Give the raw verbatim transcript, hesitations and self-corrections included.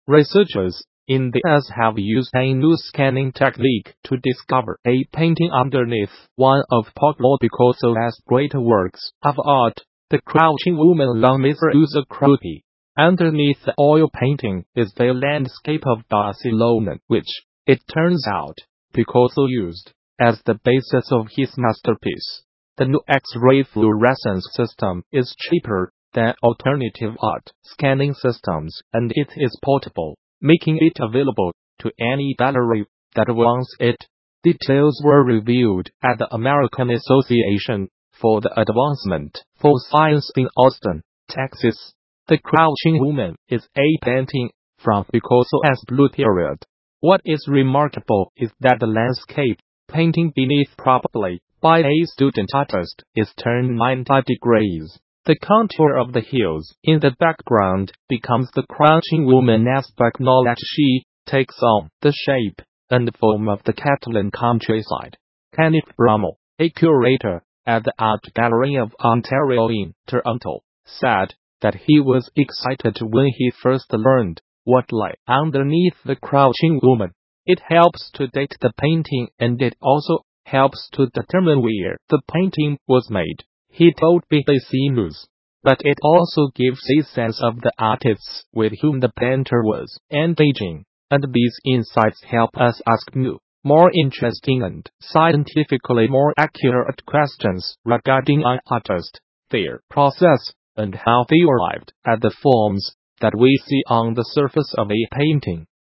Researchers in the U S have used a new scanning technique to discover a painting underneath one of Pablo Picasso's great works of art, The Crouching Woman along Mister Uzucruti. Underneath the oil painting is the landscape of Barcelona, which, it turns out, Picasso used as the basis of his masterpiece. The new X-ray fluorescence system is cheaper than alternative art scanning systems, and it is portable, making it available to any gallery that wants it. Details were revealed at the American Association for the Advancement for Science in Austin, Texas. The Crouching Woman is a painting from Picasso's Blue Period. What is remarkable is that the landscape painting beneath, probably by a student artist, is turned ninety degrees. The contour of the hills in the background becomes the Crouching Woman aspect knowledge. She takes on the shape and form of the Catalan countryside. Kenneth Brummel, a curator at the Art Gallery of Ontario in Toronto, said that he was excited when he first learned what lay underneath the Crouching Woman. It helps to date the painting, and it also helps to determine where the painting was made, he told B B C News. But it also gives a sense of the artists with whom the painter was engaging, and these insights help us ask new, more interesting and scientifically more accurate questions regarding an artist, their process, and how they arrived at the forms that we see on the surface of a painting.